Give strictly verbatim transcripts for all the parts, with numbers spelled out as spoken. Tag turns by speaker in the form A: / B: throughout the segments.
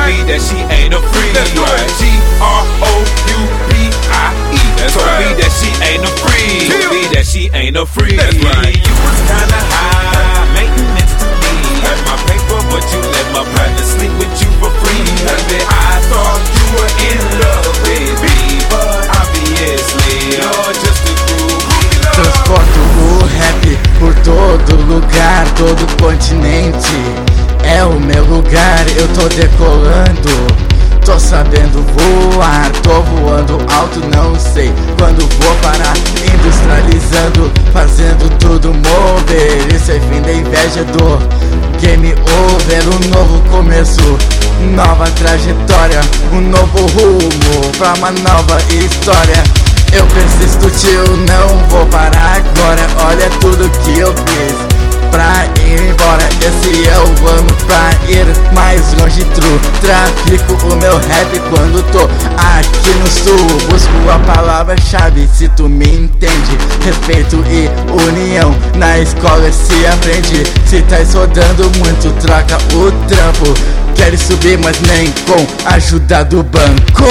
A: me that she ain't a free.
B: That's right.
A: G R O U B I E.
B: That's
A: Told
B: right.
A: me that she ain't a free.
B: Chill.
A: Me that she ain't a free.
B: That's right.
A: You was kinda high, maintenance to me. Had my paper, but you let my partner sleep with you for free. Baby, I thought you were in love with me, but obviously you're just a groupie.
C: Transporto o rap por todo lugar, todo continente. É o meu lugar, eu tô decolando. Tô sabendo voar, tô voando alto, não sei quando vou parar. Industrializando, fazendo tudo mover. Isso é fim da inveja do game over. Um novo começo, nova trajetória, um novo rumo pra uma nova história. Eu persisto, tio, não vou parar agora. Olha tudo que eu fiz pra ir embora. Esse é o ano pra ir mais longe, true. Trafico o meu rap quando tô aqui no sul. Busco a palavra-chave, se tu me entende. Respeito e união, na escola se aprende. Se tá rodando muito, troca o trampo. Quero subir, mas nem com a ajuda do banco.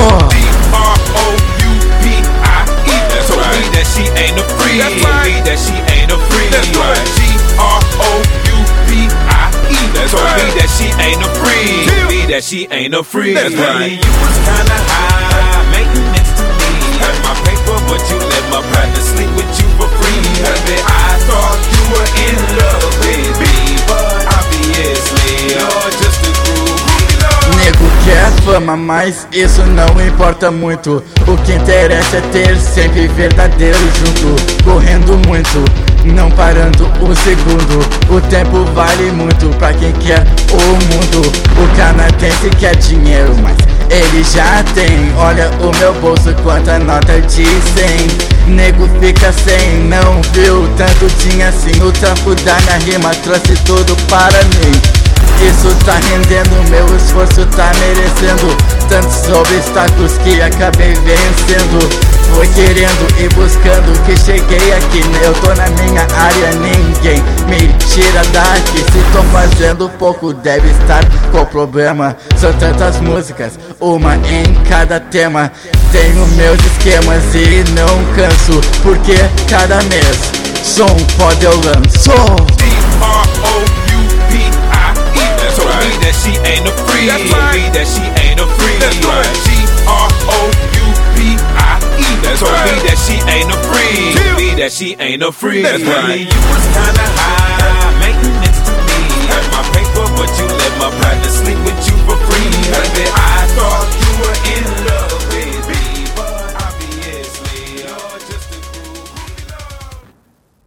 A: Me that she ain't a free.
B: That's right.
A: Me that she ain't a free.
B: That's right.
A: G R O U B I E.
B: That's
A: Told
B: right.
A: me that she ain't a free.
B: Chill.
A: Me that she ain't a free.
B: That's right.
A: You was kinda high, maintenance to me. Had my paper, but you let my partner sleep with you for free. Baby, I thought you were in love with me, but obviously you're just a groupie.
C: Nego quer fama, mas isso não importa muito. O que interessa é ter sempre verdadeiro junto. Correndo muito, não parando um segundo. O tempo vale muito pra quem quer o mundo. O canadense quer dinheiro, mas ele já tem. Olha o meu bolso, quanta nota de cem. Nego fica sem, não viu tanto tinha assim. O trampo da minha rima trouxe tudo para mim. Isso tá rendendo, meu esforço tá merecendo tantos obstáculos que acabei vencendo. Foi querendo e buscando que cheguei aqui. Eu tô na minha área, ninguém me tira daqui. Se tô fazendo pouco, deve estar com problema. São tantas músicas, uma em cada tema. Tenho meus esquemas e não canso, porque cada mês som foda eu lanço.
A: Told me that she ain't a free.
B: That's right.
A: Me that she ain't a free.
B: That's right.
A: G R O U B I E.
B: That's
A: Told
B: right.
A: me that she ain't a free.
B: Chill.
A: Me that she ain't a free.
B: That's right.
A: You was kinda high.